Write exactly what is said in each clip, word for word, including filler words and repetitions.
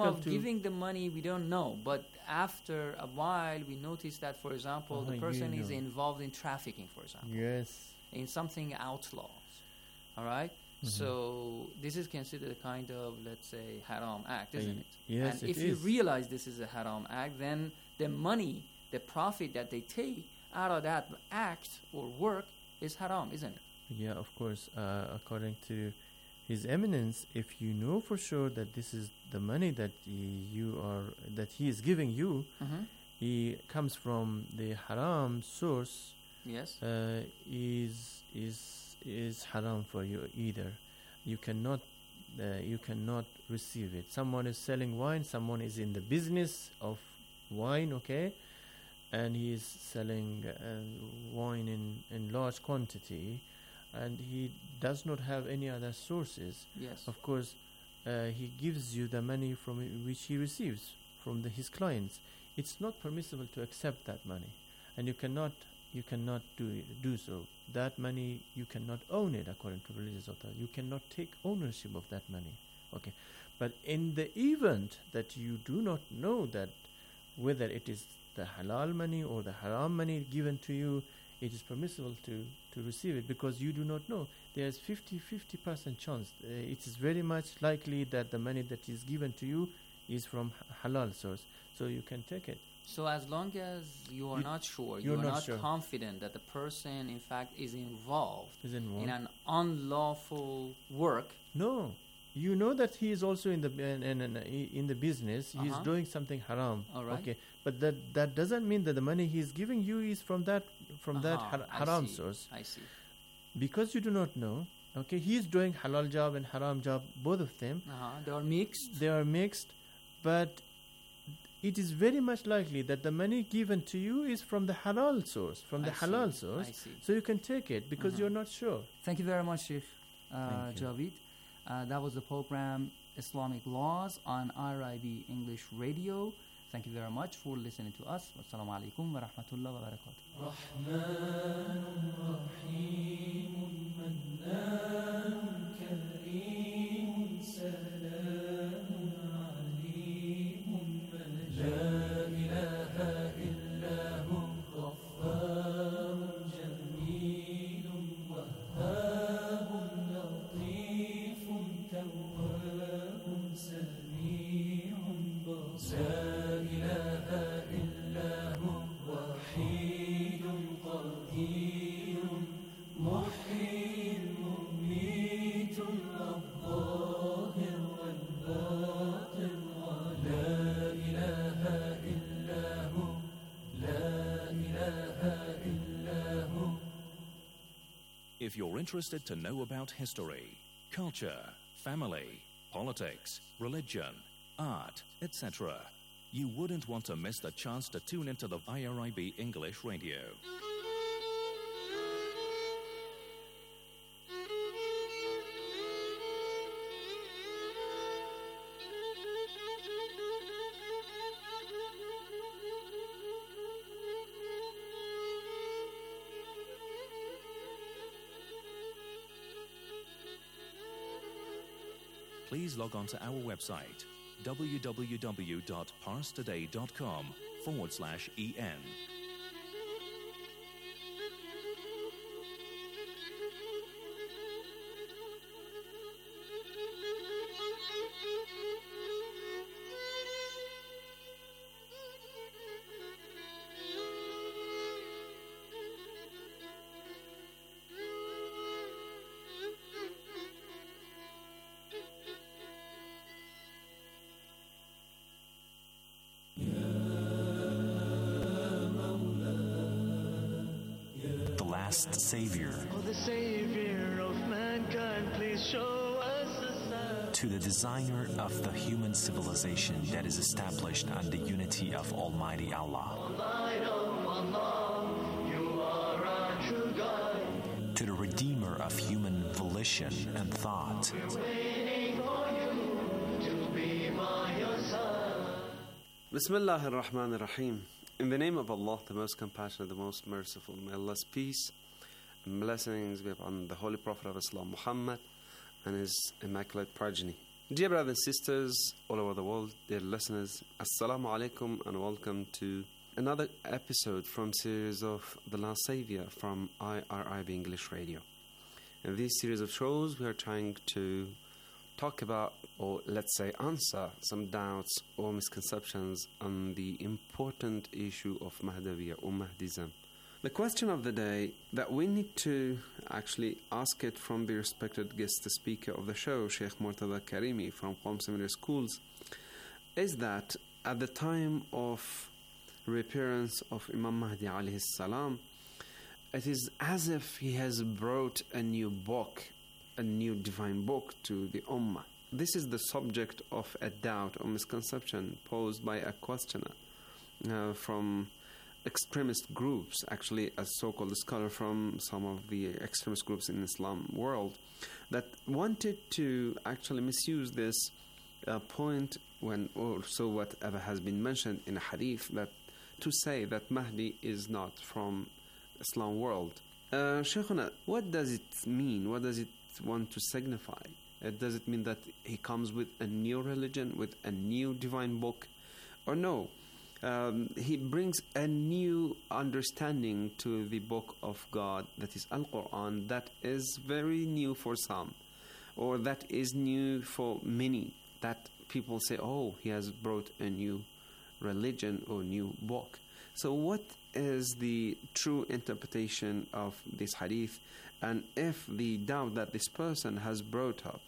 of giving the money, we don't know. But after a while, we notice that, for example, uh, the person you is know. involved in trafficking, for example. Yes. In something outlaws. All right? Mm-hmm. So this is considered a kind of, let's say, haram act, isn't it? Yes, and it if is. you realize this is a haram act, then the money, the profit that they take out of that act or work is haram, isn't it? Yeah, of course. Uh, according to His Eminence, if you know for sure that this is the money that y- you are that he is giving you, mm-hmm. he comes from the haram source. Yes. Uh, is is is haram for you either. You cannot uh, you cannot receive it. Someone is selling wine. Someone is in the business of wine. Okay. And he is selling uh, wine in, in large quantity, and he does not have any other sources. Yes. Of course, uh, he gives you the money from which he receives from the, his clients. It's not permissible to accept that money, and you cannot you cannot do do so. That money, you cannot own it according to religious authority. You cannot take ownership of that money. Okay, but in the event that you do not know that whether it is the halal money or the haram money given to you, it is permissible to, to receive it because you do not know. There's fifty-fifty percent chance. Uh, it is very much likely that the money that is given to you is from halal source. So you can take it. So as long as you are You- not sure, you're you are not not sure. confident that the person, in fact, is involved Is involved. in an unlawful work, No. You know that he is also in the in, in, in, in the business. He's Uh-huh. doing something haram. All right. Okay, but that that doesn't mean that the money he's giving you is from that from that Uh-huh, har- I haram see, source. I see. Because you do not know. Okay, he's doing halal job and haram job, both of them. Uh-huh. They are mixed. They are mixed, but it is very much likely that the money given to you is from the halal source, from the I see, halal source. I see. So you can take it because Mhm. you're not sure. Thank you very much, Sheikh uh, Thank you. Javid. Uh, that was the program Islamic Laws on R I B English Radio. Thank you very much for listening to us. Wassalamu alaikum wa rahmatullahi wa barakatuh. If you're interested to know about history, culture, family, politics, religion, art, et cetera, you wouldn't want to miss the chance to tune into the I R I B English Radio. Please log on to our website, www.parstoday.com forward slash EN. The last savior Oh, the savior of mankind, please show us a sign. to the designer of the human civilization that is established on the unity of Almighty Allah, Light of Allah, you are our true guide. to the redeemer of human volition and thought, Waiting for you to be by your side. Bismillah ar-Rahman ar-Rahim. In the name of Allah, the most compassionate, the most merciful, may Allah's peace and blessings be upon the Holy Prophet of Islam, Muhammad, and his immaculate progeny. Dear brothers and sisters all over the world, dear listeners, Assalamu alaikum and welcome to another episode from series of The Last Savior from I R I B English Radio. In this series of shows, we are trying to talk about, or let's say answer, some doubts or misconceptions on the important issue of Mahdawiya or Mahdism. The question of the day that we need to actually ask it from the respected guest speaker of the show, Sheikh Murtada Karimi from Qom Seminary Schools, is that at the time of reappearance of Imam Mahdi alayhi salam, it is as if he has brought a new book, a new divine book to the Ummah. This is the subject of a doubt or misconception posed by a questioner uh, from extremist groups, actually a so-called scholar from some of the extremist groups in Islam world, that wanted to actually misuse this uh, point when also whatever has been mentioned in a hadith, that to say that Mahdi is not from Islam world. Uh, Shaykhuna, what does it mean? What does it want to signify? Uh, does it mean that he comes with a new religion, with a new divine book? Or no? Um, he brings a new understanding to the book of God, that is Al-Quran, that is very new for some, or that is new for many, that people say, oh, he has brought a new religion or new book. So what is the true interpretation of this hadith, and if the doubt that this person has brought up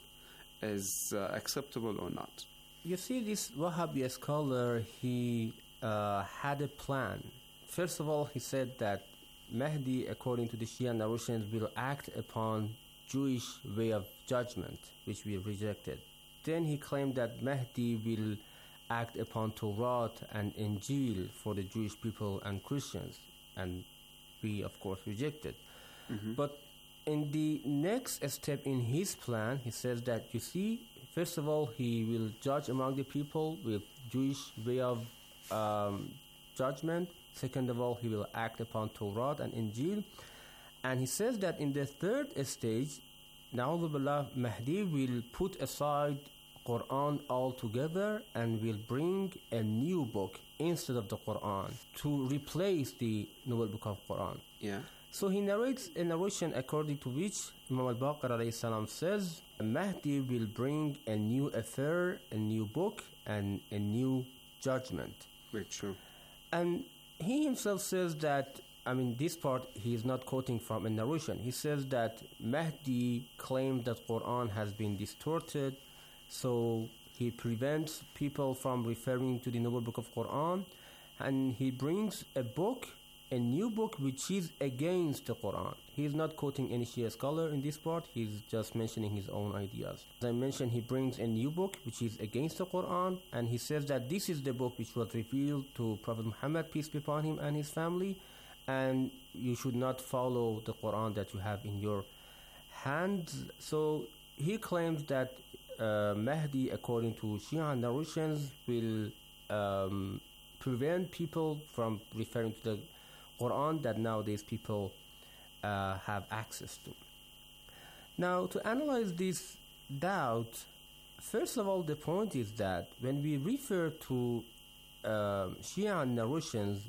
is uh, acceptable or not? You see, this Wahhabi scholar, he uh, had a plan. First of all, he said that Mahdi, according to the Shia narrations, will act upon Jewish way of judgment, which we rejected. Then he claimed that Mahdi will act upon Torah and Injil for the Jewish people and Christians, and we of course rejected. Mm-hmm. But in the next step in his plan, he says that, you see, first of all, he will judge among the people with Jewish way of um, judgment. Second of all, he will act upon Torah and Injil. And he says that in the third stage, Na'udhu Billah, Mahdi will put aside Quran altogether and will bring a new book instead of the Quran to replace the noble book of Quran. Yeah. So he narrates a narration according to which Imam al-Baqir alayhi salam says, Mahdi will bring a new affair, a new book, and a new judgment. Very true. And he himself says that, I mean, this part he is not quoting from a narration. He says that Mahdi claimed that Quran has been distorted, so he prevents people from referring to the noble book of Quran, and he brings a book, a new book, which is against the Quran. He is not quoting any Shia scholar in this part. He is just mentioning his own ideas. As I mentioned, he brings a new book which is against the Quran, and he says that this is the book which was revealed to Prophet Muhammad, peace be upon him, and his family, and you should not follow the Quran that you have in your hands. So he claims that uh, Mahdi, according to Shia narrations, will um, prevent people from referring to the Quran that nowadays people uh, have access to. Now, to analyze this doubt, first of all, the point is that when we refer to uh, Shia narrations,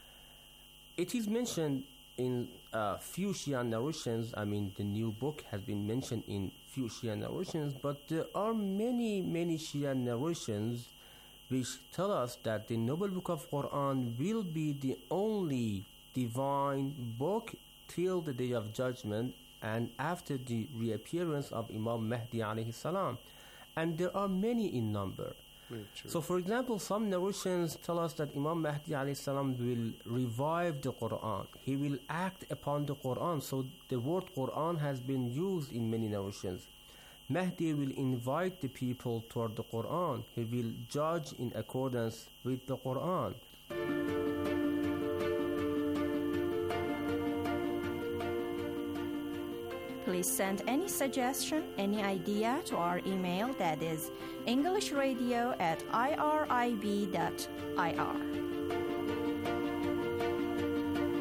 it is mentioned in uh, few Shia narrations. I mean, the new book has been mentioned in few Shia narrations, but there are many, many Shia narrations which tell us that the noble book of Quran will be the only divine book till the day of judgment and after the reappearance of Imam Mahdi alayhi salam. And there are many in number. So for example, some narrations tell us that Imam Mahdi alayhi salam will revive the Quran. He will act upon the Quran. So the word Quran has been used in many narrations. Mahdi will invite the people toward the Quran. He will judge in accordance with the Quran. Please send any suggestion, any idea to our email, that is englishradio at I R I B dot I R.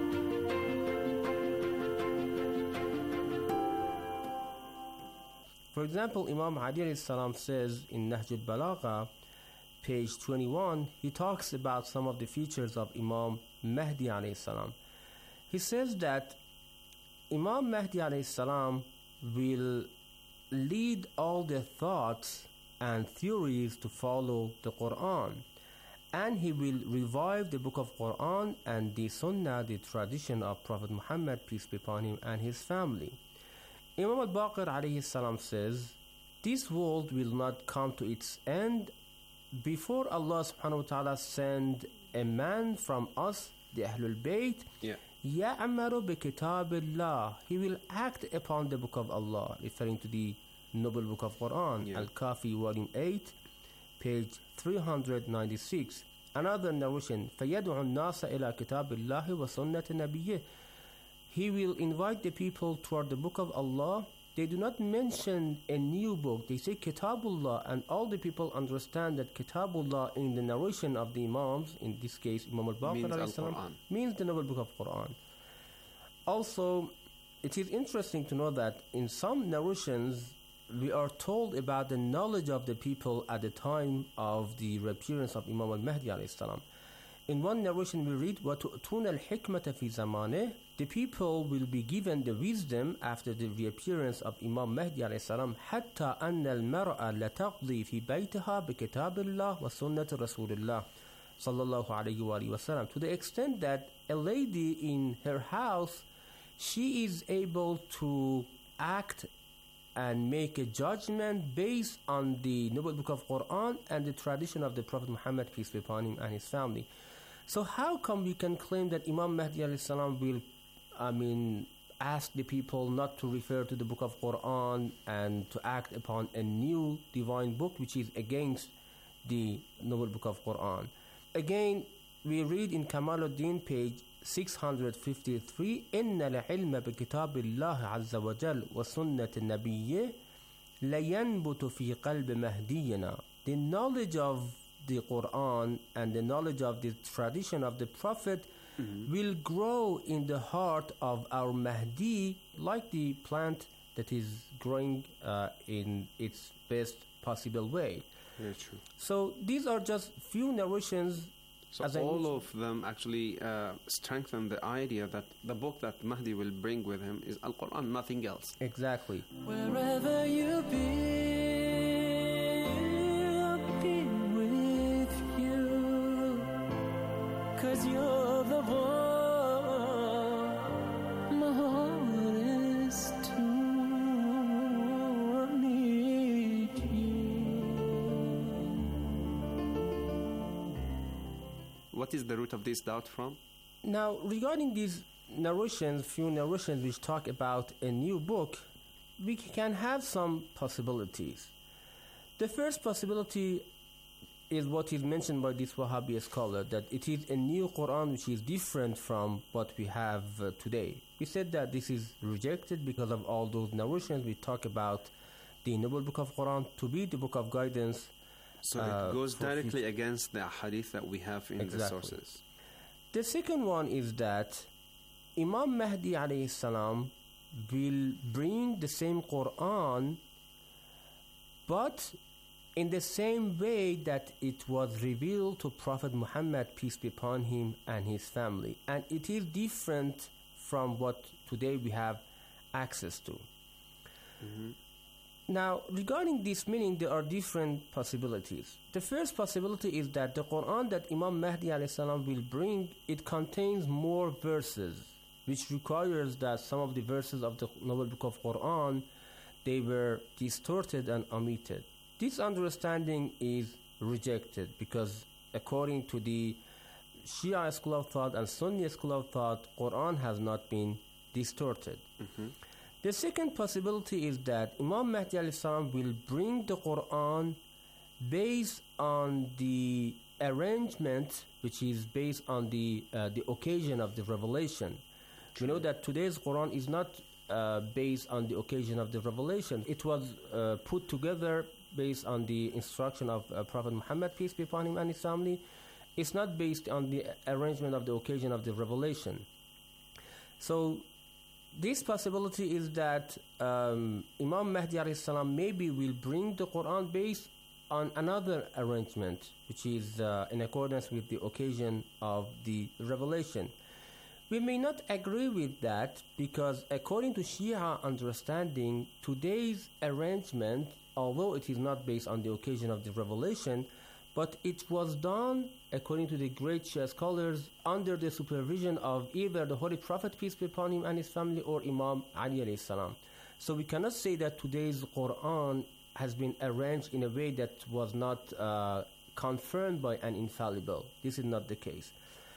For For example, Imam Ali alayhi salam says in Nahj al-Balagha, page twenty-one, he talks about some of the features of Imam Mahdi alayhi salam. He says that Imam Mahdi alayhi salam will lead all the thoughts and theories to follow the Quran, and he will revive the book of Quran and the Sunnah, the tradition of Prophet Muhammad, peace be upon him, and his family. Imam al-Baqir alayhi salam says, this world will not come to its end before Allah subhanahu wa ta'ala send a man from us, the Ahlul Bayt, Yeah. يَعْمَرُ بِكِتَابِ اللَّهِ. He will act upon the book of Allah, referring to the noble book of Quran, Yeah. Al-Kafi, volume eight, page three hundred ninety-six. Another narration, فَيَدْعُ النَّاسَ إِلَى كِتَابِ اللَّهِ وَسُنَّةِ نَبِيِّهِ. He will invite the people toward the book of Allah. They do not mention a new book. They say Kitabullah, and all the people understand that Kitabullah in the narration of the Imams, in this case Imam al-Baqir Means alayhi salam, Al-Quran. means the noble book of Quran. Also, it is interesting to know that in some narrations we are told about the knowledge of the people at the time of the reappearance of Imam al-Mahdi alayhi salam. In one narration we read, وَتُؤْتُونَ الْحِكْمَةَ فِي زَمَانِهِ. The people will be given the wisdom after the reappearance of Imam Mahdi alayhi salam, حَتَّى أَنَّ الْمَرْأَ لَتَقْضِي فِي بَيْتِهَا بِكِتَابِ اللَّهِ وَسُنَّةِ رَسُولِ اللَّهِ sallallahu alayhi wa alihi wasallam, to the extent that a lady in her house, she is able to act and make a judgment based on the noble book of Quran and the tradition of the Prophet Muhammad, peace be upon him, and his family. So how come we can claim that Imam Mahdi alayhi salam will, I mean, ask the people not to refer to the book of Quran and to act upon a new divine book which is against the noble book of Quran? Again, we read in Kamaluddin, page six hundred fifty-three, إِنَّ الْعِلْمَ بِكِتَابِ اللَّهِ عَزَّ وَجَلَّ وَسُنَّةِ النَّبِيِّ لَيَنْبُتُ فِي قَلْبِ مَهْدِيِّنَا. The knowledge of the Quran and the knowledge of the tradition of the Prophet mm-hmm. will grow in the heart of our Mahdi like the plant that is growing uh, in its best possible way. Very true. So these are just few narrations. So as I all mentioned. of them actually uh, strengthen the idea that the book that Mahdi will bring with him is Al-Quran, nothing else. Exactly. Wherever you be, I'll be with you, 'cause you're the one my heart is to need you. What is the root of this doubt from? Now, regarding these narrations, few narrations which talk about a new book, we can have some possibilities. The first possibility is what is mentioned by this Wahhabi scholar, that it is a new Quran which is different from what we have uh, today. We said that this is rejected because of all those narrations. We talk about the noble book of Quran to be the book of guidance. So Uh, it goes for directly future- against the hadith that we have in Exactly. the sources. The second one is that Imam Mahdi alayhi salam will bring the same Quran, but in the same way that it was revealed to Prophet Muhammad, peace be upon him, and his family. And it is different from what today we have access to. Mm-hmm. Now, regarding this meaning, there are different possibilities. The first possibility is that the Quran that Imam Mahdi alayhi salam will bring, it contains more verses, which requires that some of the verses of the noble book of Quran, they were distorted and omitted. This understanding is rejected because according to the Shia school of thought and Sunni school of thought, Quran has not been distorted. Mm-hmm. The second possibility is that Imam Mahdi alayhi salam will bring the Quran based on the arrangement which is based on the uh, the occasion of the revelation. We know that today's Quran is not uh, based on the occasion of the revelation. It was uh, put together based on the instruction of uh, Prophet Muhammad, peace be upon him, and his family. It's not based on the arrangement of the occasion of the revelation. So this possibility is that um, Imam Mahdi alayhi salam maybe will bring the Quran based on another arrangement, which is uh, in accordance with the occasion of the revelation. We may not agree with that because according to Shia understanding, today's arrangement, although it is not based on the occasion of the revelation, but it was done, according to the great Shia scholars, under the supervision of either the Holy Prophet, peace be upon him, and his family, or Imam Ali alayhi salam. So we cannot say that today's Quran has been arranged in a way that was not uh, confirmed by an infallible. This is not the case.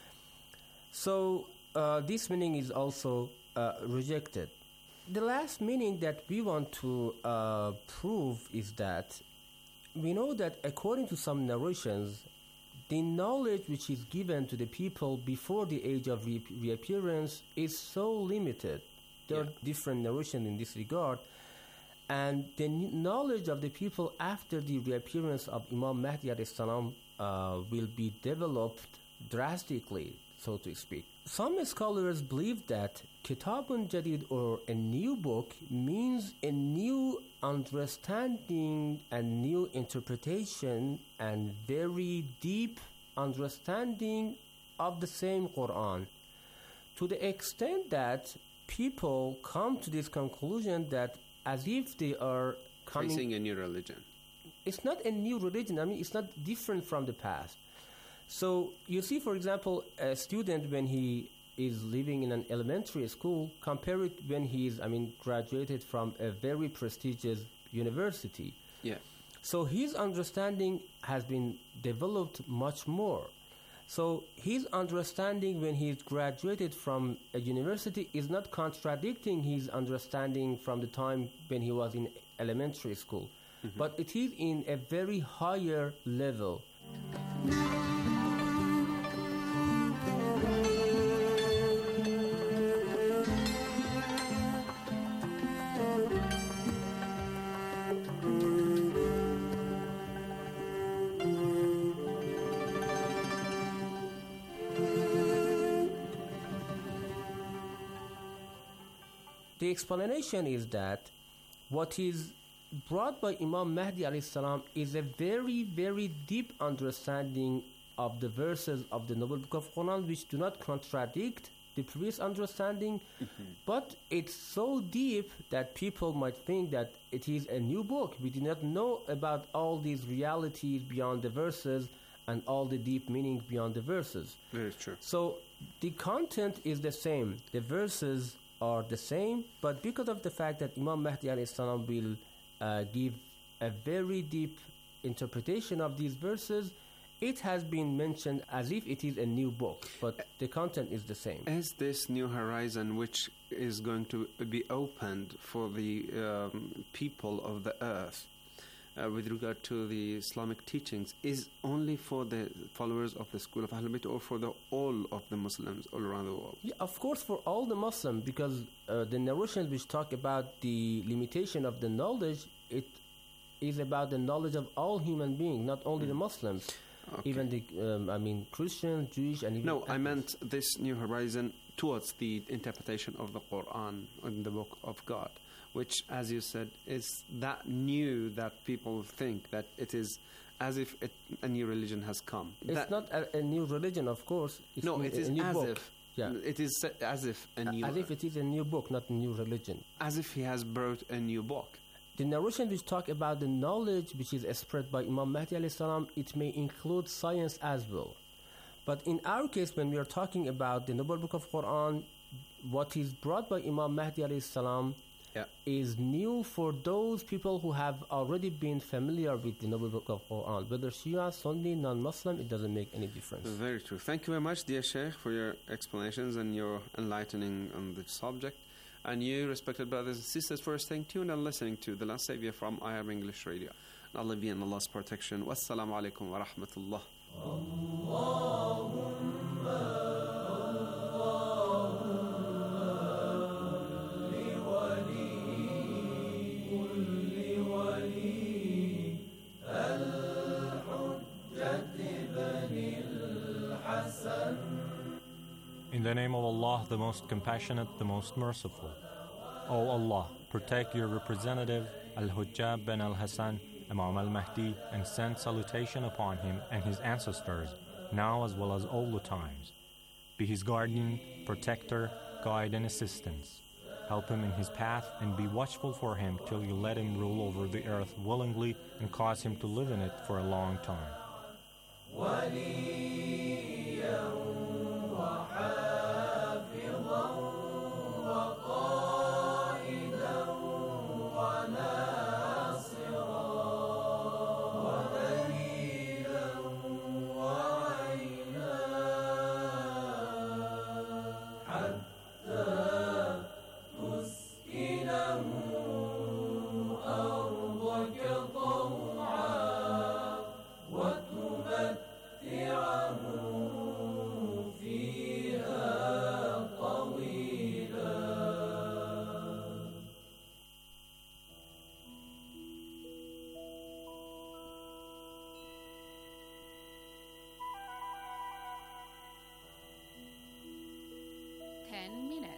So uh, this meaning is also uh, rejected. The last meaning that we want to uh, prove is that we know that according to some narrations, the knowledge which is given to the people before the age of re- reappearance is so limited. There yeah. are different narrations in this regard. And the knowledge of the people after the reappearance of Imam Mahdi alayhi salam uh, will be developed drastically, so to speak. Some scholars believe that Kitabun Jadid, or a new book, means a new understanding and new interpretation and very deep understanding of the same Quran, to the extent that people come to this conclusion that as if they are coming... Facing a new religion. It's not a new religion. I mean, it's not different from the past. So you see, for example, a student when he is living in an elementary school, compare it when he is, I mean, graduated from a very prestigious university. Yeah. So his understanding has been developed much more. So his understanding when he graduated from a university is not contradicting his understanding from the time when he was in elementary school, mm-hmm. but it is in a very higher level. The explanation is that what is brought by Imam Mahdi alayhi salam is a very, very deep understanding of the verses of the Noble Book of Quran, which do not contradict the previous understanding, mm-hmm. but it's so deep that people might think that it is a new book. We do not know about all these realities beyond the verses and all the deep meanings beyond the verses. Very true. So the content is the same. The verses are the same, but because of the fact that Imam Mahdi alayhi salam will uh, give a very deep interpretation of these verses, it has been mentioned as if it is a new book, but the content is the same. Is this new horizon which is going to be opened for the um, people of the earth uh, with regard to the Islamic teachings is only for the followers of the school of Ahlul Bayt or for the all of the Muslims all around the world? Yeah, of course, for all the Muslims, because uh, the narrations which talk about the limitation of the knowledge, it is about the knowledge of all human beings, not only mm. the Muslims. Okay. Even the, um, I mean, Christian, Jewish, and even... No, Catholics. I meant this new horizon towards the interpretation of the Quran in the Book of God, which, as you said, is that new that people think that it is as if it, a new religion has come. It's that not a, a new religion, of course. It's no, new, it is a new as book. if. Yeah. It is as if a new... As if it is a new book, not a new religion. As if he has brought a new book. The narration which talk about the knowledge which is spread by Imam Mahdi alayhi salam, it may include science as well. But in our case, when we are talking about the Noble Book of Quran, what is brought by Imam Mahdi alayhi salam yeah. is new for those people who have already been familiar with the Noble Book of Quran. Whether Shia, Sunni, non-Muslim, it doesn't make any difference. Very true. Thank you very much, dear Sheikh, for your explanations and your enlightening on the subject. And you, respected brothers and sisters, for staying tuned and listening to The Last Savior from I Am English Radio. And Allah be in Allah's protection. Wassalamu alaikum wa rahmatullah. In the name of Allah, the most compassionate, the most merciful. O Allah, protect your representative, Al-Hujjab bin al-Hassan, Imam al-Mahdi, and send salutation upon him and his ancestors, now as well as all the times. Be his guardian, protector, guide, and assistance. Help him in his path and be watchful for him till you let him rule over the earth willingly and cause him to live in it for a long time. ten minutes.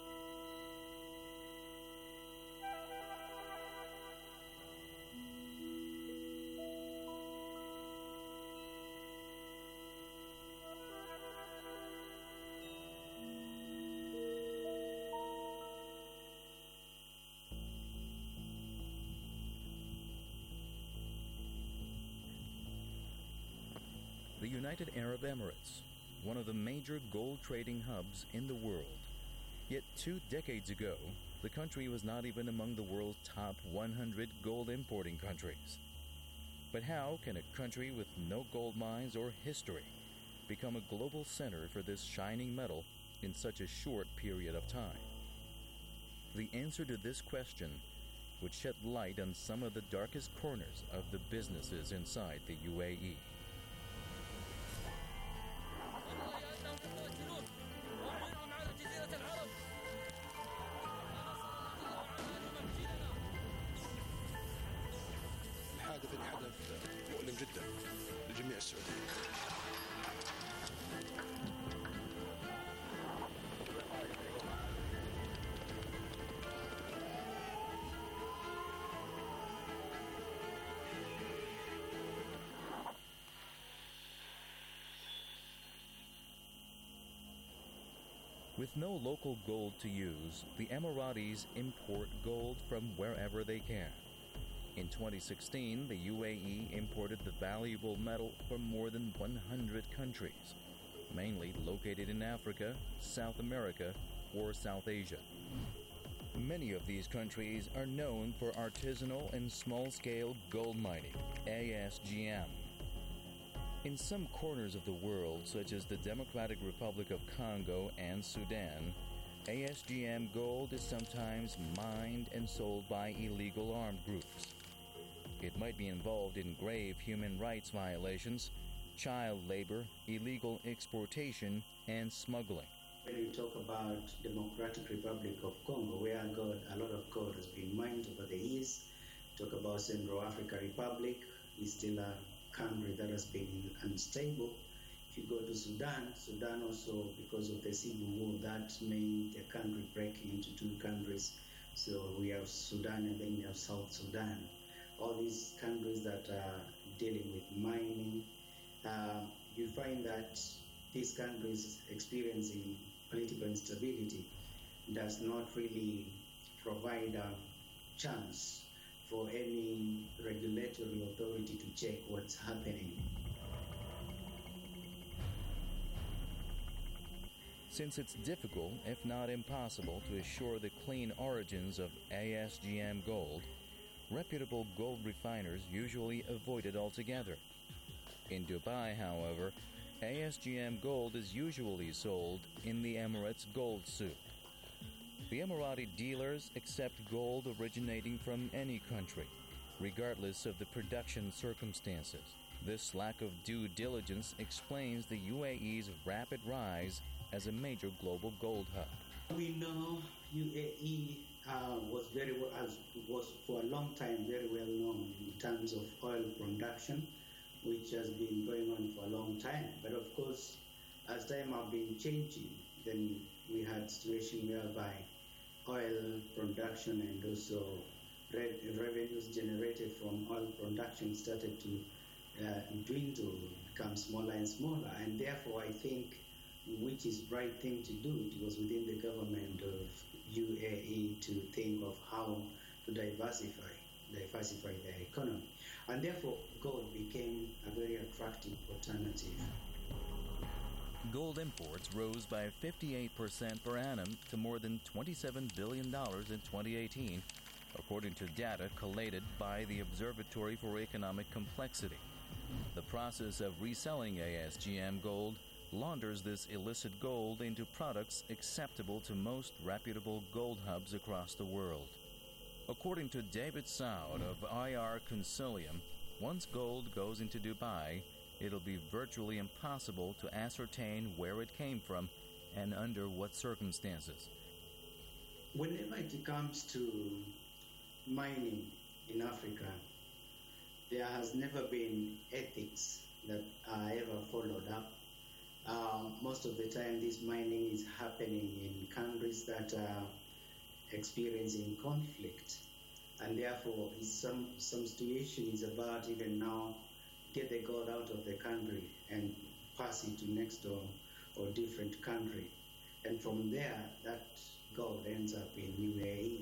The United Arab Emirates, one of the major gold trading hubs in the world. Yet two decades ago, the country was not even among the world's top one hundred gold importing countries. But how can a country with no gold mines or history become a global center for this shining metal in such a short period of time? The answer to this question would shed light on some of the darkest corners of the businesses inside the U A E. With no local gold to use, the Emiratis import gold from wherever they can. In twenty sixteen, the U A E imported the valuable metal from more than one hundred countries, mainly located in Africa, South America, or South Asia. Many of these countries are known for artisanal and small-scale gold mining, A S G M. In some corners of the world, such as the Democratic Republic of Congo and Sudan, A S G M gold is sometimes mined and sold by illegal armed groups. It might be involved in grave human rights violations, child labor, illegal exportation, and smuggling. When we talk about Democratic Republic of Congo, where gold, a lot of gold has been mined over the years, talk about Central African Republic, is still a country that has been unstable. If you go to Sudan, Sudan also, because of the civil war, that made the country breaking into two countries. So we have Sudan and then we have South Sudan. All these countries that are dealing with mining, uh, you find that these countries experiencing political instability does not really provide a chance for any regulatory authority to check what's happening. Since it's difficult, if not impossible, to assure the clean origins of A S G M gold, reputable gold refiners usually avoid it altogether. In Dubai, however, A S G M gold is usually sold in the Emirates Gold Souk. The Emirati dealers accept gold originating from any country, regardless of the production circumstances. This lack of due diligence explains the U A E's rapid rise as a major global gold hub. We know U A E uh, was very well, as was for a long time very well known in terms of oil production, which has been going on for a long time. But of course, as time has been changing, then we had situation whereby oil production and also re- revenues generated from oil production started to uh, dwindle, become smaller and smaller, and therefore I think which is right thing to do, it was within the government of U A E to think of how to diversify, diversify their economy, and therefore gold became a very attractive alternative. Gold imports rose by fifty-eight percent per annum to more than twenty-seven billion dollars in twenty eighteen, according to data collated by the Observatory for Economic Complexity. The process of reselling A S G M gold launders this illicit gold into products acceptable to most reputable gold hubs across the world. According to David Saud of I R Consilium, once gold goes into Dubai, it'll be virtually impossible to ascertain where it came from and under what circumstances. Whenever it comes to mining in Africa, there has never been ethics that are ever followed up. Uh, most of the time, this mining is happening in countries that are experiencing conflict, and therefore, in some some situations about even now get the gold out of the country and pass it to next door or different country, and from there, that gold ends up in U A E.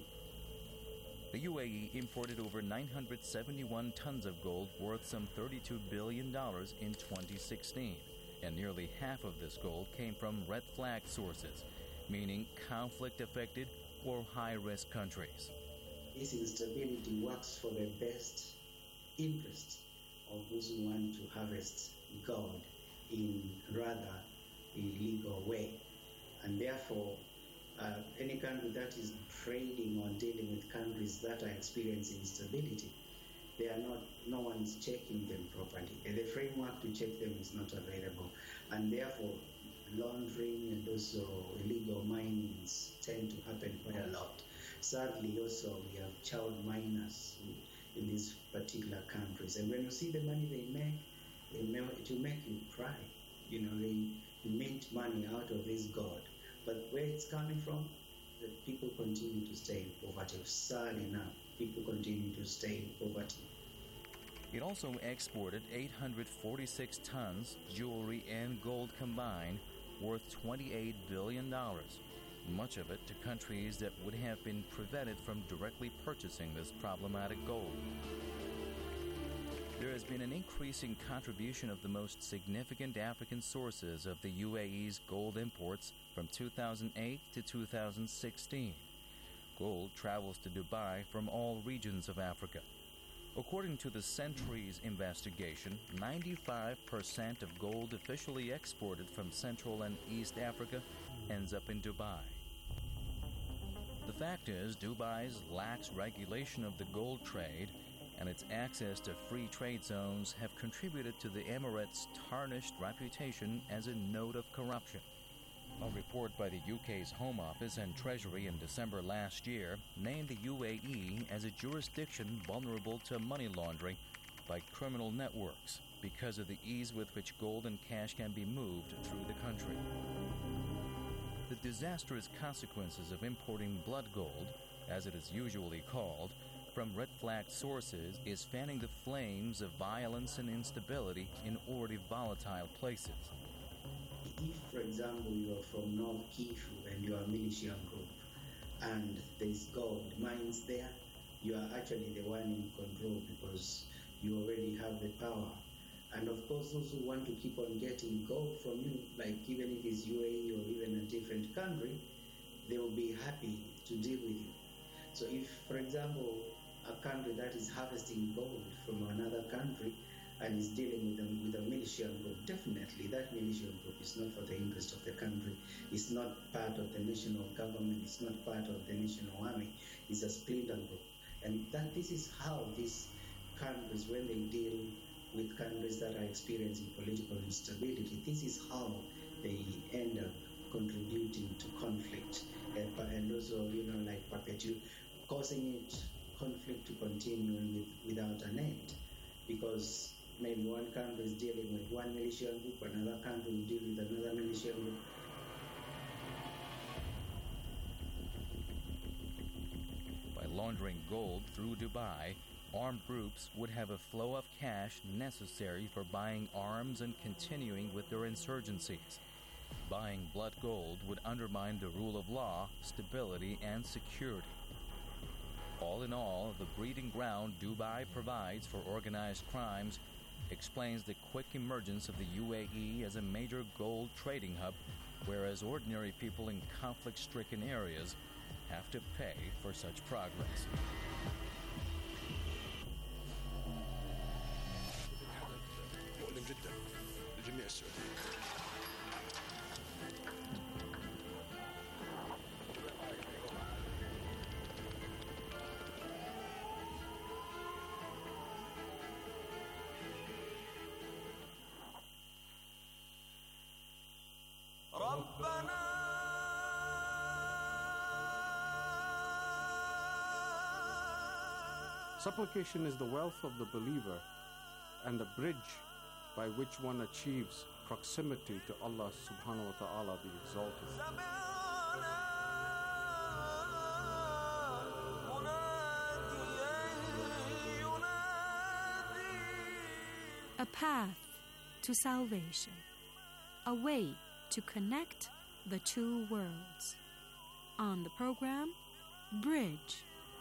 The U A E imported over nine hundred seventy-one tons of gold worth some thirty-two billion dollars in twenty sixteen. And nearly half of this gold came from red flag sources, meaning conflict-affected or high-risk countries. This instability works for the best interest of those who want to harvest gold in rather illegal way. And therefore, uh, any country that is trading or dealing with countries that are experiencing instability, they are not, no one's checking them properly. And the framework to check them is not available. And therefore, laundering and also illegal minings tend to happen quite a lot. Sadly, also, we have child miners who, in these particular countries. And when you see the money they make, they make it will make you cry. You know, they mint money out of this gold. But where it's coming from, the people continue to stay in poverty. Sad enough, people continue to stay in poverty. It also exported eight hundred forty-six tons, jewelry and gold combined, worth twenty-eight billion dollars, much of it to countries that would have been prevented from directly purchasing this problematic gold. There has been an increasing contribution of the most significant African sources of the U A E's gold imports from two thousand eight to two thousand sixteen. Gold travels to Dubai from all regions of Africa. According to the Centuries investigation, ninety-five percent of gold officially exported from Central and East Africa ends up in Dubai. The fact is, Dubai's lax regulation of the gold trade and its access to free trade zones have contributed to the Emirates' tarnished reputation as a node of corruption. A report by the U K's Home Office and Treasury in December last year named the U A E as a jurisdiction vulnerable to money laundering by criminal networks because of the ease with which gold and cash can be moved through the country. The disastrous consequences of importing blood gold, as it is usually called, from red flag sources is fanning the flames of violence and instability in already volatile places. If, for example, you are from North Kivu and you are a militia group and there is gold mines there, you are actually the one in control because you already have the power. And of course, those who want to keep on getting gold from you, like even if it's U A E or even a different country, they will be happy to deal with you. So if, for example, a country that is harvesting gold from another country and is dealing with a, with a militia group, definitely that militia group is not for the interest of the country. It's not part of the national government. It's not part of the national army. It's a splinter group. And that this is how these countries, when they deal with countries that are experiencing political instability, this is how they end up contributing to conflict and, and also, you know, like perpetuate, causing it conflict to continue with, without an end, because maybe one country is dealing with one militia group, another country will deal with another militia group. laundering gold through Dubai, armed groups would have a flow of cash necessary for buying arms and continuing with their insurgencies. Buying blood gold would undermine the rule of law, stability, and security. All in all, the breeding ground Dubai provides for organized crimes explains the quick emergence of the U A E as a major gold trading hub, whereas ordinary people in conflict-stricken areas have to pay for such progress. مؤلم جدا للجميع السعوديين. Supplication is the wealth of the believer and the bridge by which one achieves proximity to Allah subhanahu wa ta'ala the Exalted. A path to salvation, a way to connect the two worlds. On the program, Bridge.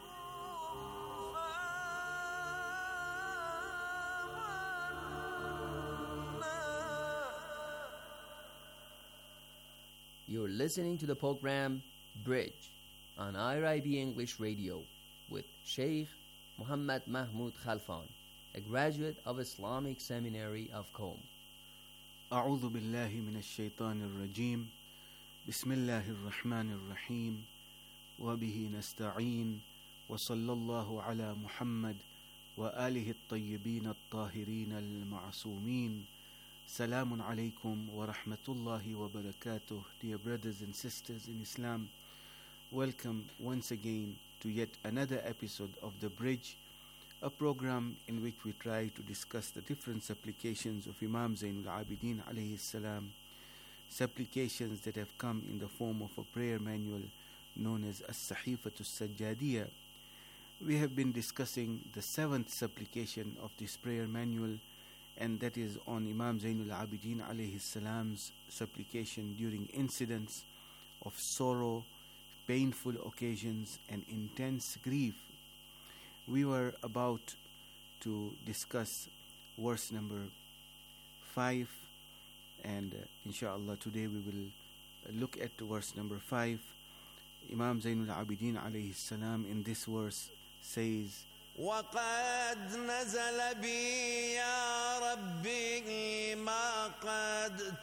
You're listening to the program Bridge on I R I B English Radio with Sheikh Muhammad Mahmoud Khalfan, a graduate of Islamic Seminary of Qom. أعوذ بالله من الشيطان الرجيم بسم الله الرحمن الرحيم وبه نستعين وصلى الله على محمد وآله الطيبين الطاهرين المعصومين. Salamun alaykum wa rahmatullahi wa barakatuh. Dear brothers and sisters in Islam, welcome once again to yet another episode of The Bridge, a program in which we try to discuss the different supplications of Imam Zainul Abidin alayhi salam, supplications that have come in the form of a prayer manual known as As-Sahifatus Sajjadiyah. We have been discussing the seventh supplication of this prayer manual, and that is on Imam Zainul Abidin alayhi salam's supplication during incidents of sorrow, painful occasions, and intense grief. We were about to discuss verse number five, and uh, inshallah today we will look at verse number five. Imam Zainul Abidin alayhi salam in this verse says, وقد نزل بي يا ربي ما قد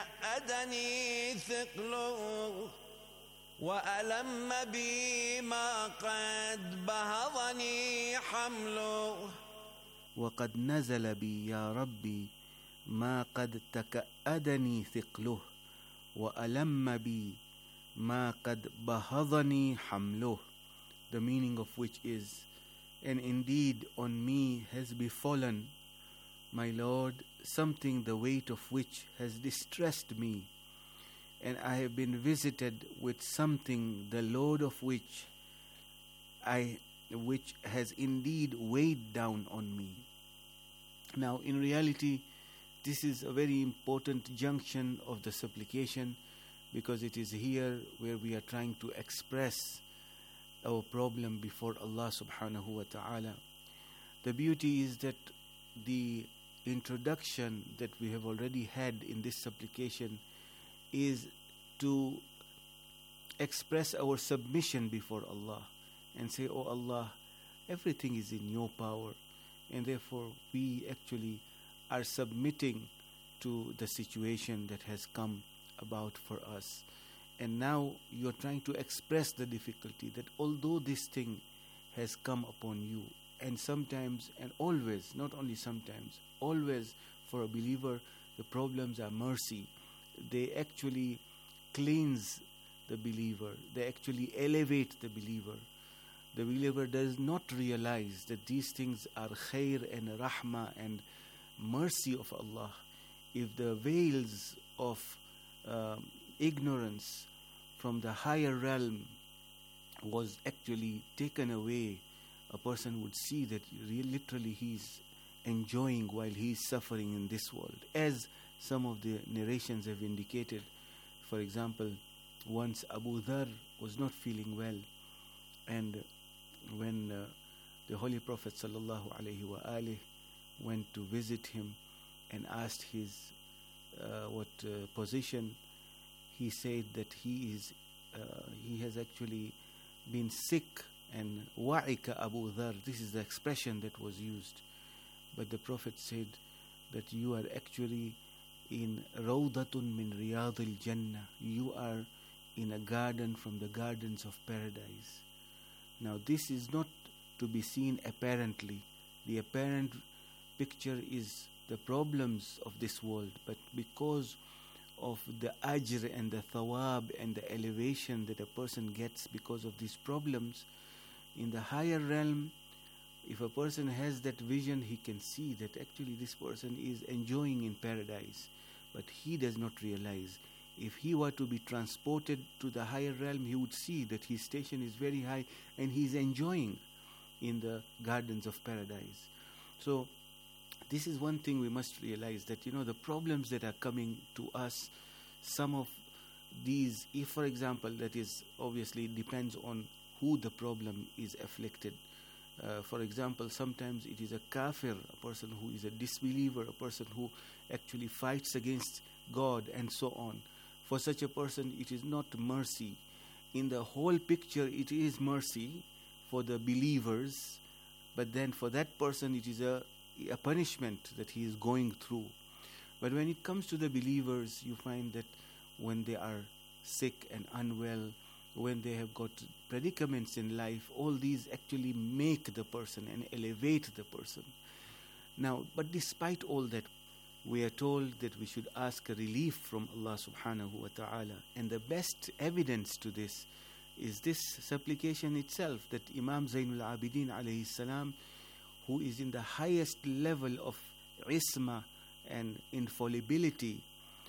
تكأدني ثقله وألم بي ما قد بهضني حمله وقد نزل بي يا ربي ما قد تكأدني ثقله وألم بي ما قد بهضني حمله. The meaning of which is, and indeed on me has befallen, my Lord, something the weight of which has distressed me, and I have been visited with something the load of which I which has indeed weighed down on me. Now in reality, this is a very important junction of the supplication, because it is here where we are trying to express our problem before Allah subhanahu wa ta'ala. The beauty is that the introduction that we have already had in this supplication is to express our submission before Allah and say, "Oh Allah, everything is in your power," and therefore we actually are submitting to the situation that has come about for us. And now you're trying to express the difficulty that although this thing has come upon you, and sometimes and always, not only sometimes, always for a believer, the problems are mercy. They actually cleanse the believer. They actually elevate the believer. The believer does not realize that these things are khair and rahmah and mercy of Allah. If the veils of uh, ignorance from the higher realm was actually taken away, a person would see that re- literally he's enjoying while he's suffering in this world. As some of the narrations have indicated, for example, once Abu Dhar was not feeling well, and when uh, the Holy Prophet sallallahu alaihi wasallam went to visit him and asked his uh, what uh, position, he said that he is uh, he has actually been sick, and wa'ika Abu Dhar, this is the expression that was used. But the Prophet said that you are actually in Rawdatun min Riyadil Jannah, you are in a garden from the gardens of paradise. Now this is not to be seen apparently. The apparent picture is the problems of this world, but because of the ajr and the thawab and the elevation that a person gets because of these problems, in the higher realm, if a person has that vision, he can see that actually this person is enjoying in paradise, but he does not realize. If he were to be transported to the higher realm, he would see that his station is very high and he is enjoying in the gardens of paradise. So this is one thing we must realize, that you know the problems that are coming to us, some of these, if for example, that is obviously depends on who the problem is afflicted. Uh, for example, sometimes it is a kafir, a person who is a disbeliever, a person who actually fights against God and so on. For such a person, it is not mercy. In the whole picture, it is mercy for the believers, but then for that person, it is a, a punishment that he is going through. But when it comes to the believers, you find that when they are sick and unwell, when they have got predicaments in life, all these actually make the person and elevate the person. Now, but despite all that, we are told that we should ask a relief from Allah subhanahu wa ta'ala. And the best evidence to this is this supplication itself, that Imam Zainul Abidin alayhi salam, who is in the highest level of isma and infallibility,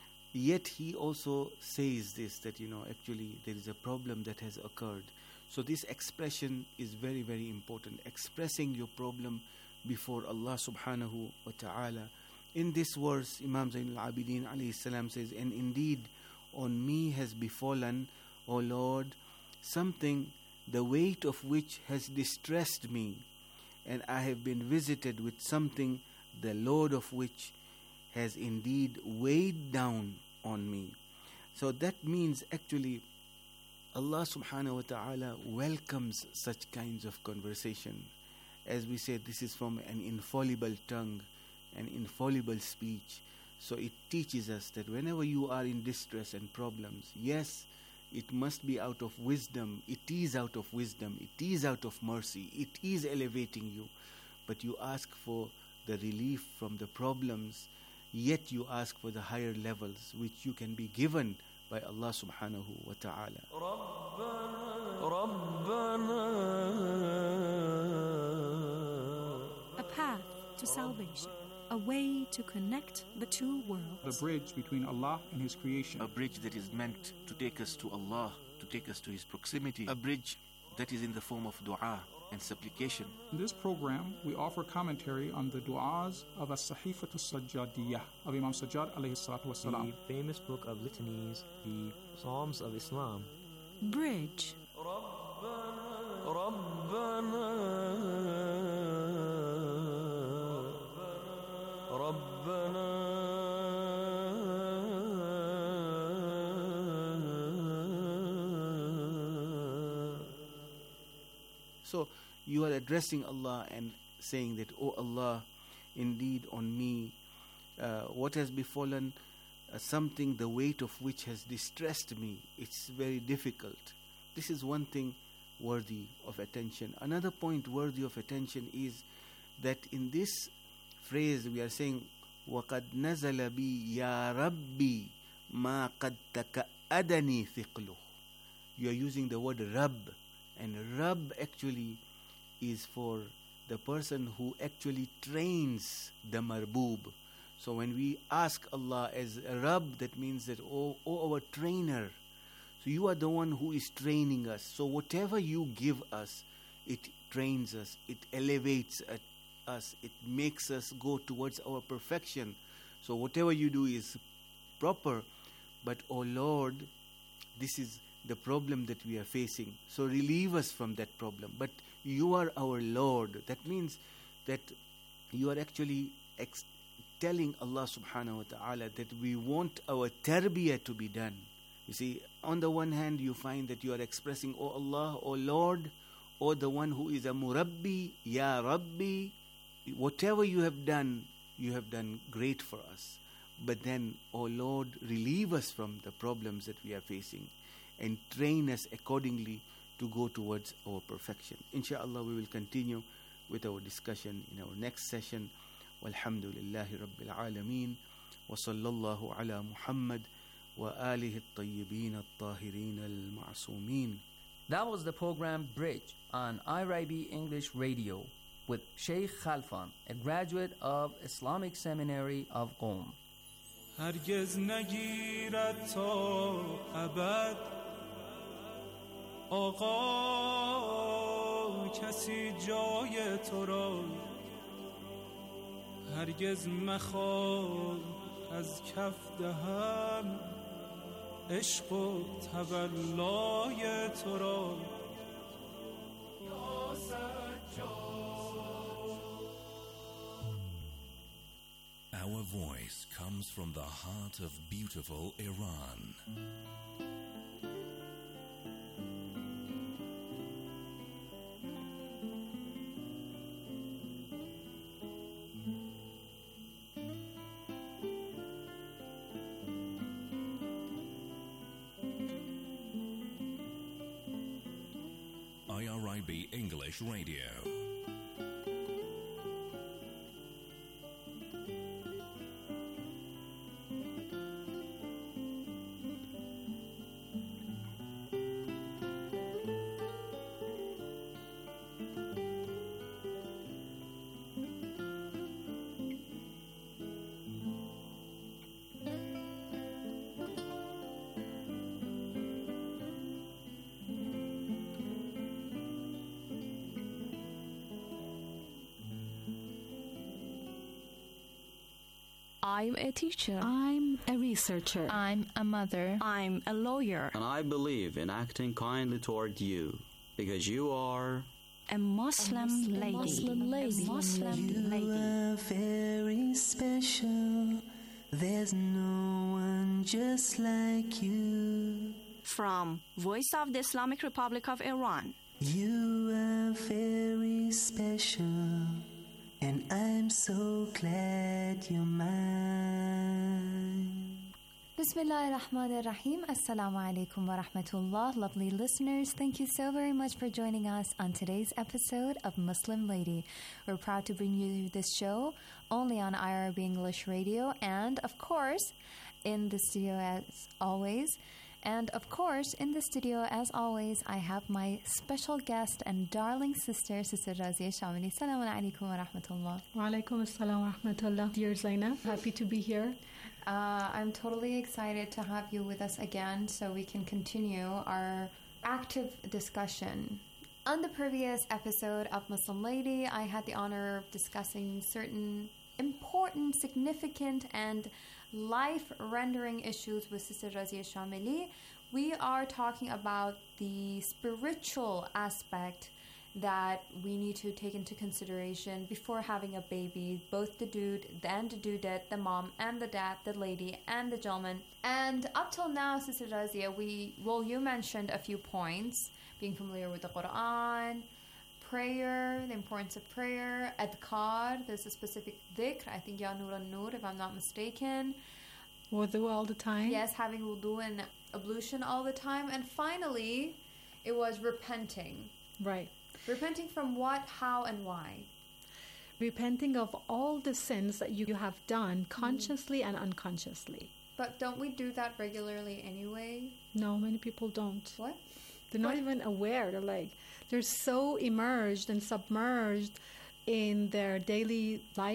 yet he also says this, that you know actually there is a problem that has occurred. So this expression is very very important, expressing your problem before Allah subhanahu wa ta'ala. In this verse, Imam Zainul Abidin alayhi salam says, and indeed on me has befallen, O Lord, something the weight of which has distressed me, and I have been visited with something the load of which has indeed weighed down on me. So that means actually Allah subhanahu wa ta'ala welcomes such kinds of conversation. As we said, this is from an infallible tongue, an infallible speech. So it teaches us that whenever you are in distress and problems, yes, it must be out of wisdom, it is out of wisdom, it is out of mercy, it is elevating you, but you ask for the relief from the problems, yet you ask for the higher levels which you can be given by Allah subhanahu wa ta'ala. A path to salvation, a way to connect the two worlds. The bridge between Allah and His creation. A bridge that is meant to take us to Allah, to take us to His proximity. A bridge that is in the form of dua and supplication. In this program, we offer commentary on the du'as of As-Sahifatu Sajjadiyah of Imam Sajjad alayhi salatu wasalam. The famous book of litanies, the Psalms of Islam. Bridge. So you are addressing Allah and saying that, oh Allah, indeed on me, uh, what has befallen, uh, something the weight of which has distressed me. It's very difficult. This is one thing worthy of attention. Another point worthy of attention is that in this phrase we are saying, وَقَدْ نَزَلَ بِي يَا رَبِّي مَا قَدْ تَكَأَدَنِي ثِقْلُهُ. You are using the word Rabb, and Rabb actually is for the person who actually trains the marboob. So when we ask Allah as a Rabb, that means that, oh, oh our trainer. So you are the one who is training us. So whatever you give us, it trains us, it elevates us, it makes us go towards our perfection. So whatever you do is proper. But, oh Lord, this is the problem that we are facing. So relieve us from that problem. But you are our Lord. That means that you are actually ex- telling Allah subhanahu wa ta'ala that we want our tarbiyah to be done. You see, on the one hand, you find that you are expressing, Oh Allah, Oh Lord, or the one who is a murabbi, Ya Rabbi, whatever you have done, you have done great for us. But then, oh Lord, relieve us from the problems that we are facing and train us accordingly to go towards our perfection. Insha'Allah, we will continue with our discussion in our next session. Walhamdulillahi Rabbil Alameen. Wa sallallahu ala Muhammad wa alihi at-tayyibin at-tahirin al-ma'sumin. That was the program Bridge on I R I B English Radio with Sheikh Khalfan, a graduate of Islamic Seminary of Qom. هرگز نگیرد تا ابد آقا کسی جای تو را هرگز مخواه از کف دهم عشق و تولای تو را یا سجاد. Our voice comes from the heart of beautiful Iran. I R I B English Radio. I'm a teacher. I'm a researcher. I'm a mother. I'm a lawyer. And I believe in acting kindly toward you because you are a Muslim, a Muslim lady. Muslim lady. A Muslim you lady. are very special. There's no one just like you. From Voice of the Islamic Republic of Iran. You are very special. And I'm so glad you're mine. Bismillah ar-Rahman ar-Rahim. Assalamu alaikum wa rahmatullah. Lovely listeners, thank you so very much for joining us on today's episode of Muslim Lady. We're proud to bring you this show only on I R I B English Radio and, of course, in the studio as always. And of course, in the studio, as always, I have my special guest and darling sister, Sister Razia Shamili. Assalamu alaikum wa rahmatullah. Wa alaikum assalam wa rahmatullah. Dear Zainab, happy to be here. Uh, I'm totally excited to have you with us again so we can continue our active discussion. On the previous episode of Muslim Lady, I had the honor of discussing certain important, significant, and life-rendering issues with Sister Razia Shamili. We are talking about the spiritual aspect that we need to take into consideration before having a baby, both the dude and the dudette, the mom and the dad, the lady and the gentleman. And up till now, Sister Razia, we, well, you mentioned a few points, being familiar with the Quran, prayer, the importance of prayer, adhkar, there's a specific dhikr, I think Ya Nur al-Nur, if I'm not mistaken. Wudu all the time. Yes, having wudu and ablution all the time. And finally, it was repenting. Right. Repenting from what, how, and why? Repenting of all the sins that you have done consciously mm. and unconsciously. But don't we do that regularly anyway? No, many people don't. What? They're not even aware. They're like, they're so immersed and submerged in their daily life,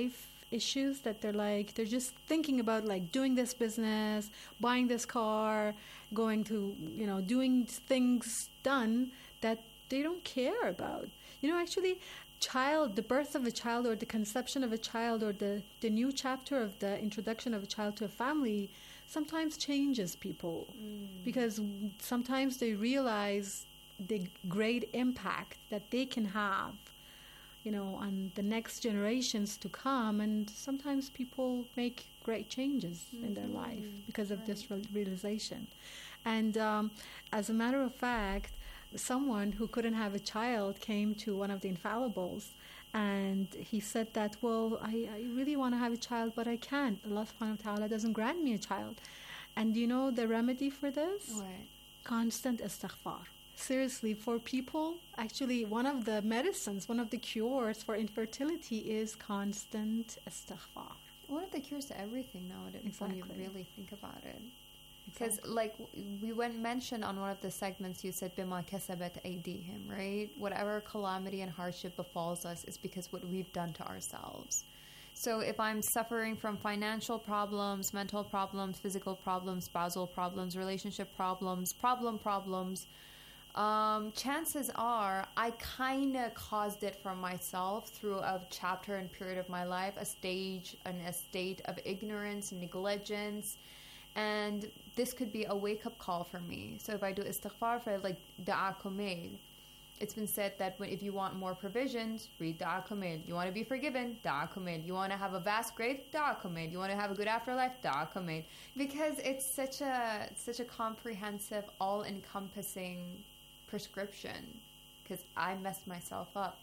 issues that they're like, they're just thinking about like doing this business, buying this car, going to, you know, doing things done that they don't care about. You know, actually, child, the birth of a child or the conception of a child or the, the new chapter of the introduction of a child to a family sometimes changes people mm. because sometimes they realize the great impact that they can have, you know, on the next generations to come, and sometimes people make great changes mm-hmm. in their life because of right. this re- realization. And um, as a matter of fact, someone who couldn't have a child came to one of the infallibles, and he said that, well, I, I really want to have a child, but I can't. Allah subhanahu wa ta'ala doesn't grant me a child. And do you know the remedy for this? What? Constant istighfar. Seriously, for people, actually, one of the medicines, one of the cures for infertility is constant istighfar. One of the cures to everything nowadays, exactly. when you really think about it. Because, Exactly. like, we went mentioned on one of the segments, you said, Bima kasabat aydihim, right? Whatever calamity and hardship befalls us is because what we've done to ourselves. So if I'm suffering from financial problems, mental problems, physical problems, spousal problems, relationship problems, problem problems, um, chances are I kind of caused it for myself through a chapter and period of my life, a stage and a state of ignorance, negligence, and this could be a wake-up call for me. So if I do istighfar for like da'a kumail, it's been said that when, if you want more provisions, read da'a kumail. You want to be forgiven, da'a kumail. You want to have a vast grave, da'a kumail. You want to have a good afterlife, da'a kumail. Because it's such a such a comprehensive, all-encompassing prescription. Because I messed myself up.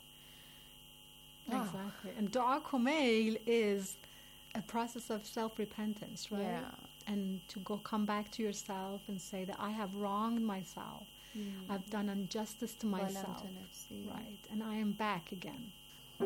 Exactly. And da'a kumail is a process of self-repentance, right? Yeah. And to go come back to yourself and say that I have wronged myself. Mm. I've done injustice to myself. Right. And I am back again.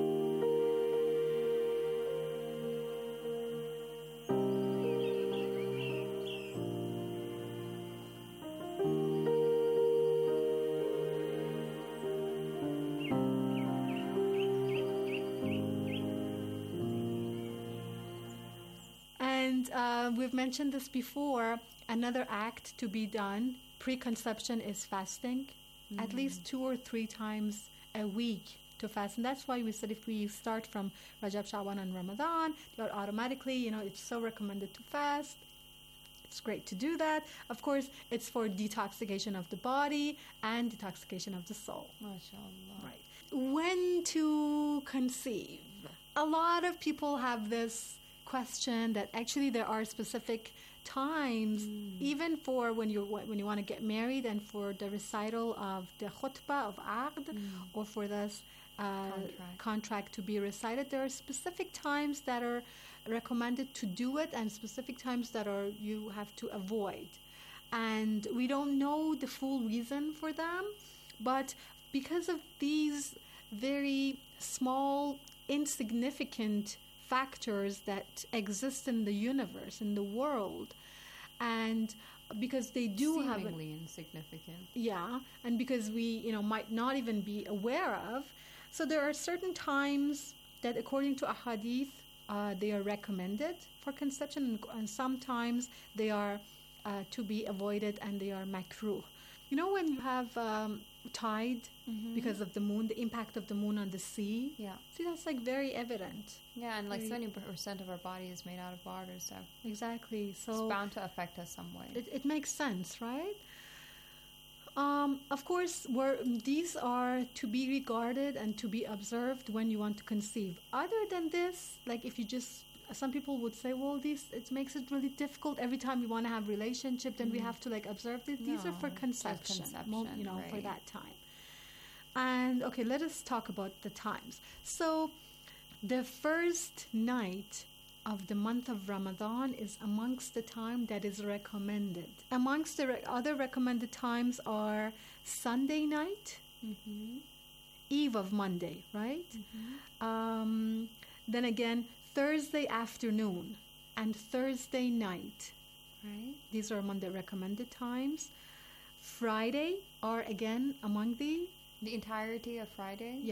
And uh, we've mentioned this before. Another act to be done pre-conception is fasting, mm. at least two or three times a week to fast. And that's why we said if we start from Rajab, Sha'ban, and Ramadan, you're automatically, you know, it's so recommended to fast. It's great to do that. Of course, it's for detoxification of the body and detoxification of the soul. MashaAllah. Right. When to conceive? A lot of people have this question that actually there are specific times, mm. even for when you when you want to get married and for the recital of the khutbah of aqd mm. or for this uh, contract. contract to be recited. There are specific times that are recommended to do it and specific times that are you have to avoid. And we don't know the full reason for them, but because of these very small, insignificant factors that exist in the universe, in the world, and because they do seemingly have seemingly insignificant, yeah, and because we, you know, might not even be aware of, so there are certain times that, according to ahadith, uh, they are recommended for conception, and, and sometimes they are uh, to be avoided, and they are makruh. You know, when you have um, tide mm-hmm. because of the moon, the impact of the moon on the sea. Yeah. See, that's like very evident. Yeah, and like very seventy percent of our body is made out of water, so exactly. So it's bound to affect us some way. It, it makes sense, right? Um, of course, we're, these are to be regarded and to be observed when you want to conceive. Other than this, like if you just, some people would say, well, this it makes it really difficult every time we want to have relationship, then mm. we have to like observe this. These no, are for conception, conception mo- you know, right. for that time. And okay, let us talk about the times. So, the first night of the month of Ramadan is amongst the time that is recommended. Amongst the re- other recommended times are Sunday night, mm-hmm. eve of Monday, right? Mm-hmm. Um, then again, Thursday afternoon and Thursday night. Right. These are among the recommended times. Friday are again among the... The entirety of Friday? Yeah.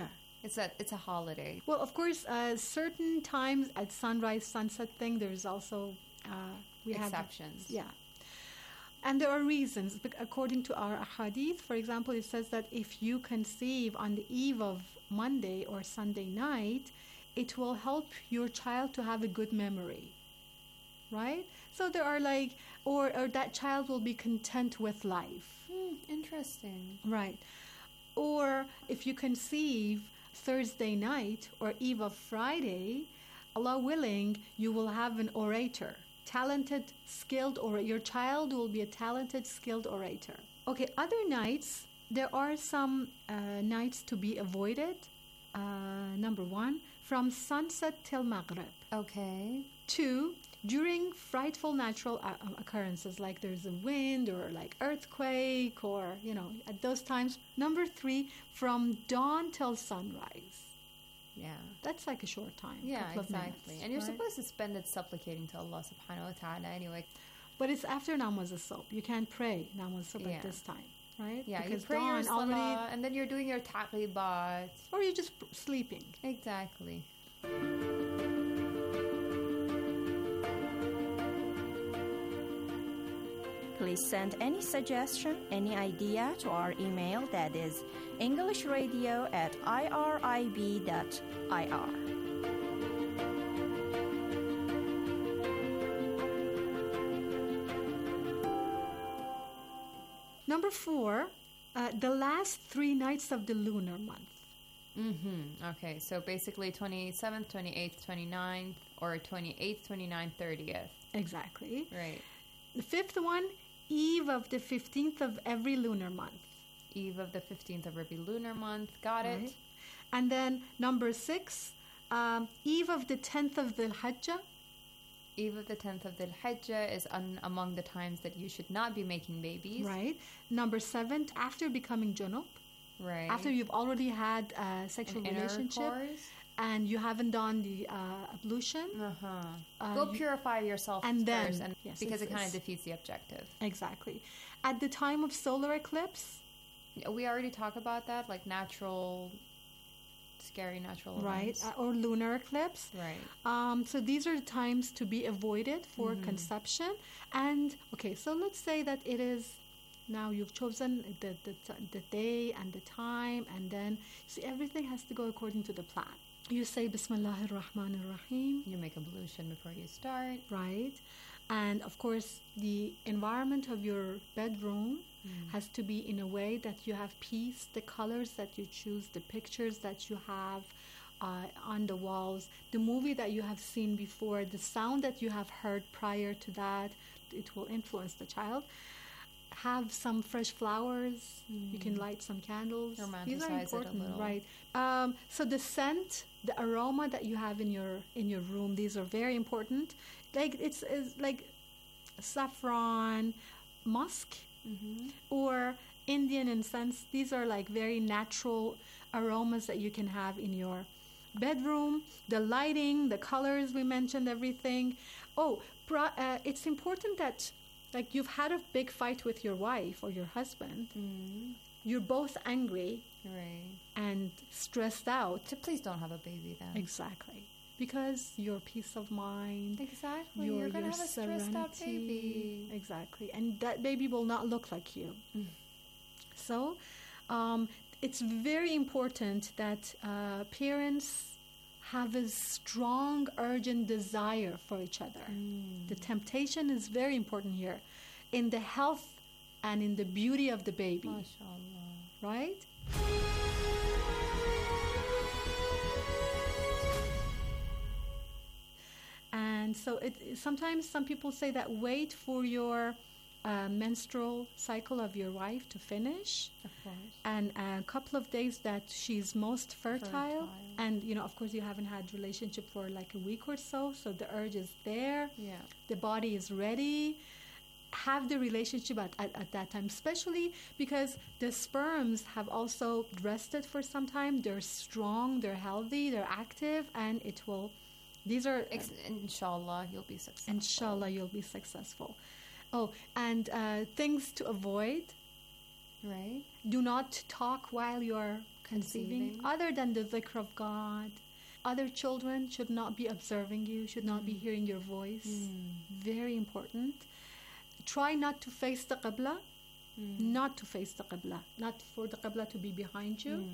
It's a, it's a holiday. Well, of course, uh, certain times at sunrise, sunset thing, there's also uh, we exceptions. Have, yeah. And there are reasons. According to our hadith, for example, it says that if you conceive on the eve of Monday or Sunday night, it will help your child to have a good memory. Right? So there are like, or, or that child will be content with life. Hmm, interesting. Right. Or if you conceive Thursday night or eve of Friday, Allah willing, you will have an orator. Talented, skilled, or your child will be a talented, skilled orator. Okay, other nights, there are some uh, nights to be avoided. Uh, number one, from sunset till Maghrib. Okay. Two, during frightful natural uh, occurrences, like there's a wind or like earthquake or, you know, at those times. Number three, from dawn till sunrise. Yeah. That's like a short time. Yeah, couple of exactly. minutes, and you're right? supposed to spend it supplicating to Allah subhanahu wa ta'ala anyway. But it's after namaz as-subh. You can't pray namaz as-subh Yeah. at this time, right? Yeah, because you pray dawn your salah, already, and then you're doing your taqibat. or you're just p- sleeping. Exactly. Please send any suggestion, any idea to our email that is englishradio at irib dot I R. Number four, uh, the last three nights of the lunar month. Mm-hmm. Okay, so basically twenty-seventh, twenty-eighth, twenty-ninth, or twenty-eighth, twenty-ninth, thirtieth. Exactly. Right. The fifth one, eve of the fifteenth of every lunar month. Eve of the fifteenth of every lunar month. Got Right. it. And then number six, um, eve of the tenth of the Hajjah. Eve of the tenth of the Hajjah is un- among the times that you should not be making babies. Right. Number seven, after becoming junub. Right. After you've already had a sexual An relationship intercourse. and you haven't done the uh, ablution. Uh-huh. Uh, Go you- pure yourself and then- first, and yes, because it's- it kind of it's- defeats the objective. Exactly. At the time of solar eclipse, We already talked about that, like natural, scary natural right, events. uh, or lunar eclipse. Right. Um, so these are the times to be avoided for Mhm. conception. And okay, so let's say that it is now you've chosen the, the the day and the time, and then see everything has to go according to the plan. You say Bismillahir Rahmanir Rahim. You make ablution before you start. Right. And of course, the environment of your bedroom Mm. has to be in a way that you have peace, the colors that you choose, the pictures that you have uh, on the walls, the movie that you have seen before, the sound that you have heard prior to that, it will influence the child. Have some fresh flowers. You can light some candles. These are Romanticize it a important, little. right? Um, so the scent, the aroma that you have in your in your room, these are very important. Like it's, it's like saffron, musk, Mm-hmm. or Indian incense. These are like very natural aromas that you can have in your bedroom. The lighting, the colors, we mentioned everything. Oh, pro- uh, it's important that like you've had a big fight with your wife or your husband. Mm. You're both angry Right. and stressed out. So please don't have a baby then. Exactly. Because your peace of mind, Exactly. your, You're gonna your have a stressed out serenity. baby. Exactly. And that baby will not look like you. Mm. So um, it's very important that uh, parents have a strong, urgent desire for each other. Mm. The temptation is very important here in the health and in the beauty of the baby. MashaAllah. Right? And so it sometimes some people say that wait for your uh, menstrual cycle of your wife to finish, Of course. and a couple of days that she's most fertile, Fertile. and you know, of course, you haven't had relationship for like a week or so, so the urge is there, Yeah. the body is ready. Have the relationship at, at, at that time, especially because the sperms have also rested for some time. They're strong, they're healthy, they're active, and it will. These are Ex- inshallah, you'll be successful. inshallah you'll be successful. Oh, and uh, things to avoid. Right. Do not talk while you're conceiving, Conceiving. other than the dhikr of God. Other children should not be observing you, should not be hearing your voice. Very important. Try not to face the qibla, not to face the qibla, not for the qibla to be behind you.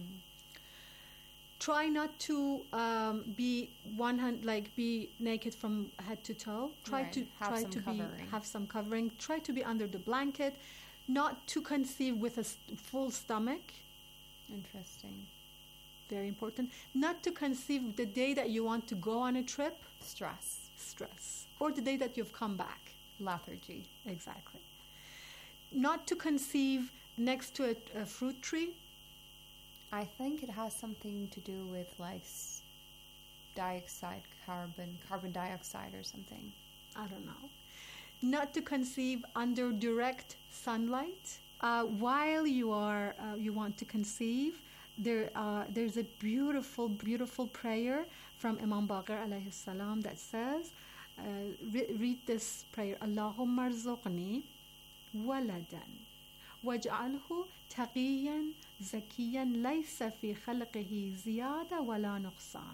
Try not to um, be one hand, like be naked from head to toe. Try Right. to Have try some to covering. be have some covering. Try to be under the blanket. Not to conceive with a st- full stomach. Interesting. Very important. Not to conceive the day that you want to go on a trip. Stress. Stress. Or the day that you've come back. Lethargy. Exactly. Not to conceive next to a, a fruit tree. I think it has something to do with like s- dioxide, carbon, carbon dioxide or something. I don't know. Not to conceive under direct sunlight. Uh, while you are uh, you want to conceive, there uh, there's a beautiful, beautiful prayer from Imam Baqir alayhi salam that says, uh, re- read this prayer: Allahumma rzuqni waladan waj'alhu taqiyan zakiyan laysa fi khalqihi ziyada wala nuqsan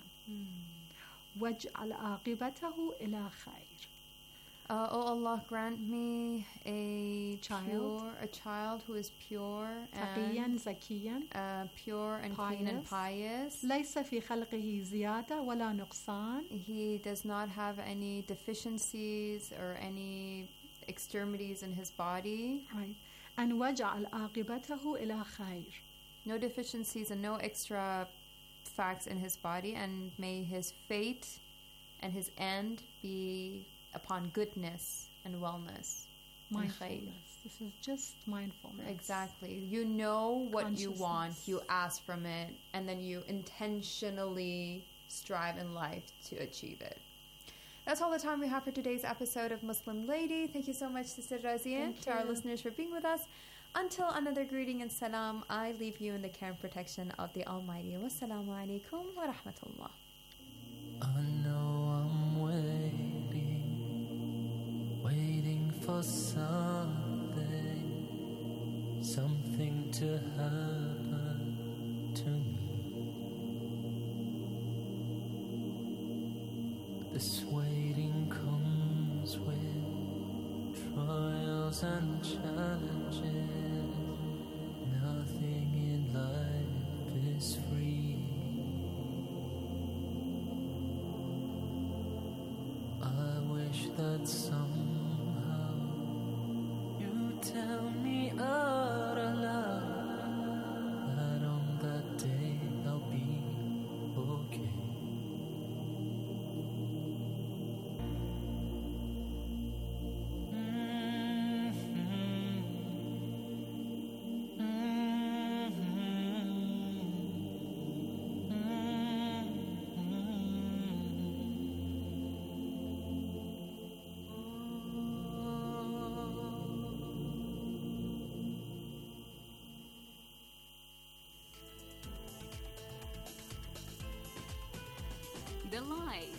waj'al aqibatahu ila khair. Uh, oh Allah, grant me a Child. pure, a child who is pure Taqiyan and zakiyan uh, pure and clean and pious. ليس في خلقه زيادة ولا نقصان. He does not have any deficiencies or any extremities in his body. Right. And وجعل عاقبته إلى خير. No deficiencies and no extra facts in his body, and may his fate and his end be upon goodness and wellness. and khair. Mindfulness. This is just mindfulness. Exactly. You know what you want, Consciousness. you ask from it, and then you intentionally strive in life to achieve it. That's all the time we have for today's episode of Muslim Lady. Thank you so much, Sister Razia, Thank to our you. listeners for being with us. Until another greeting and salam, I leave you in the care and protection of the Almighty. Wassalamu alaikum wa rahmatullah. I know I'm waiting, waiting for something, something to happen to me. This waiting comes with trials and challenges. Nothing in life is free. I wish that somehow you tell me out aloud that on that day I'll be okay. The light.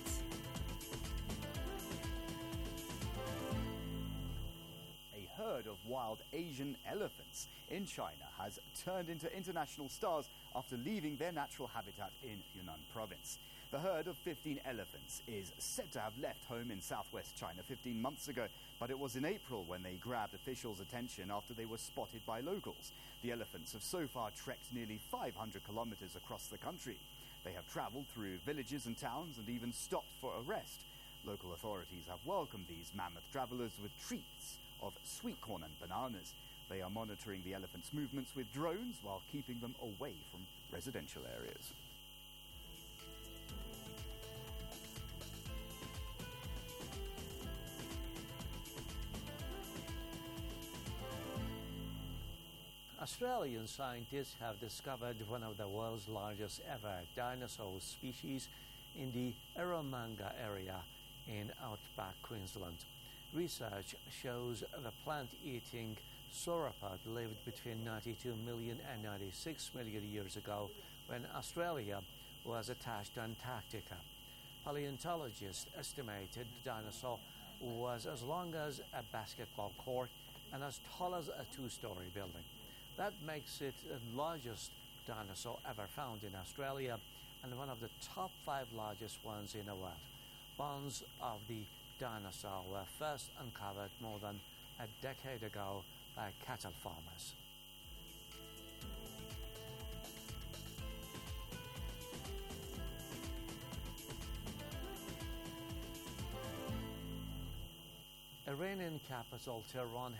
A herd of wild Asian elephants in China has turned into international stars after leaving their natural habitat in Yunnan province. The herd of fifteen elephants is said to have left home in southwest China fifteen months ago, but it was in April when they grabbed officials' attention after they were spotted by locals. The elephants have so far trekked nearly five hundred kilometers across the country. They have traveled through villages and towns and even stopped for a rest. Local authorities have welcomed these mammoth travelers with treats of sweet corn and bananas. They are monitoring the elephants' movements with drones while keeping them away from residential areas. Australian scientists have discovered one of the world's largest ever dinosaur species in the Eromanga area in outback Queensland. Research shows the plant-eating sauropod lived between ninety-two million and ninety-six million years ago when Australia was attached to Antarctica. Paleontologists estimated the dinosaur was as long as a basketball court and as tall as a two-story building. That makes it the largest dinosaur ever found in Australia and one of the top five largest ones in the world. Bones of the dinosaur were first uncovered more than a decade ago by cattle farmers. Iranian capital Tehran